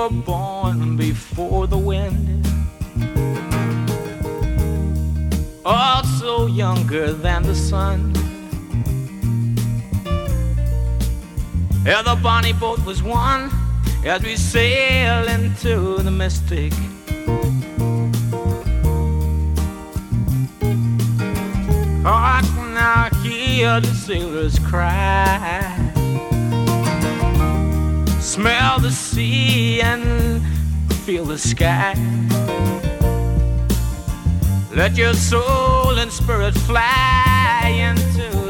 were born before the wind, also younger than the sun. Yeah, the bonnie boat was one as we sail into the mystic. Hark now, hear the sailors cry, smell the sea and feel the sky. Let your soul and spirit fly into